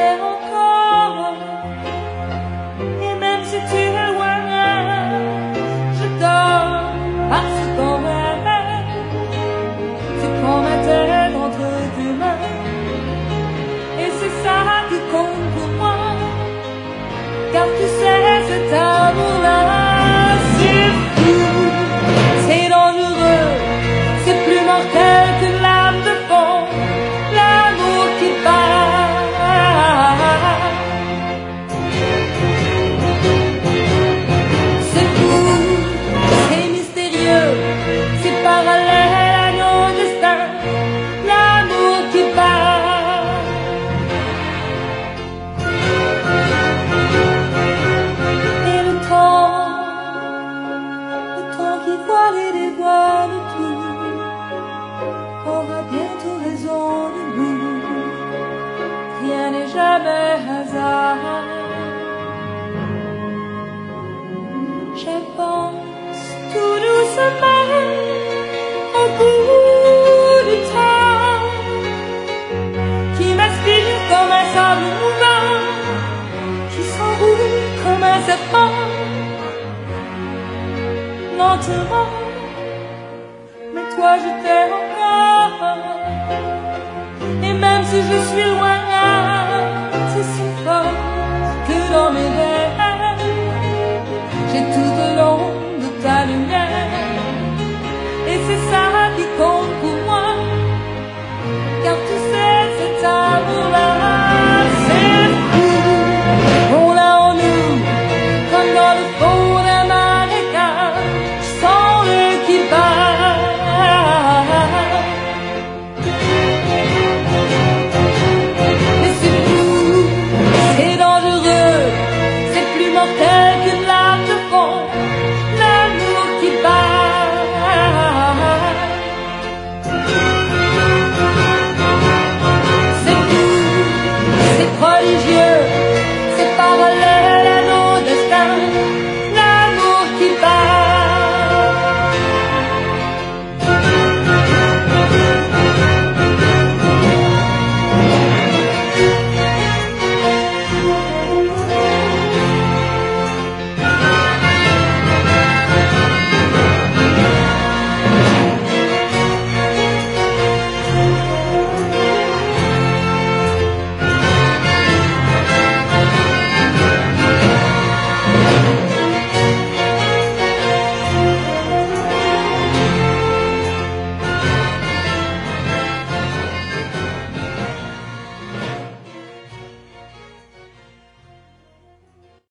t'aime encore. Et même si tu es loin, je dors parce qu'on m'aime. C'est qu'on ma tête entre tes mains. Et c'est ça qui compte pour moi. Car tu sais, cet amour-là, c'est fou, c'est dangereux, c'est plus mortel qu'une lame de fond. L'amour qui bat. C'est fou, c'est mystérieux, c'est parallèle à nos destins. L'amour qui bat. Et le temps qui voile et dévoile tout, aura bientôt raison de nous. Rien n'est jamais hasard. Je pense tout doucement au bout du temps qui m'aspire comme un sable mouvant, qui s'enroule comme un serpent, lentement. Mais toi je t'aime encore. Et même si je suis loin,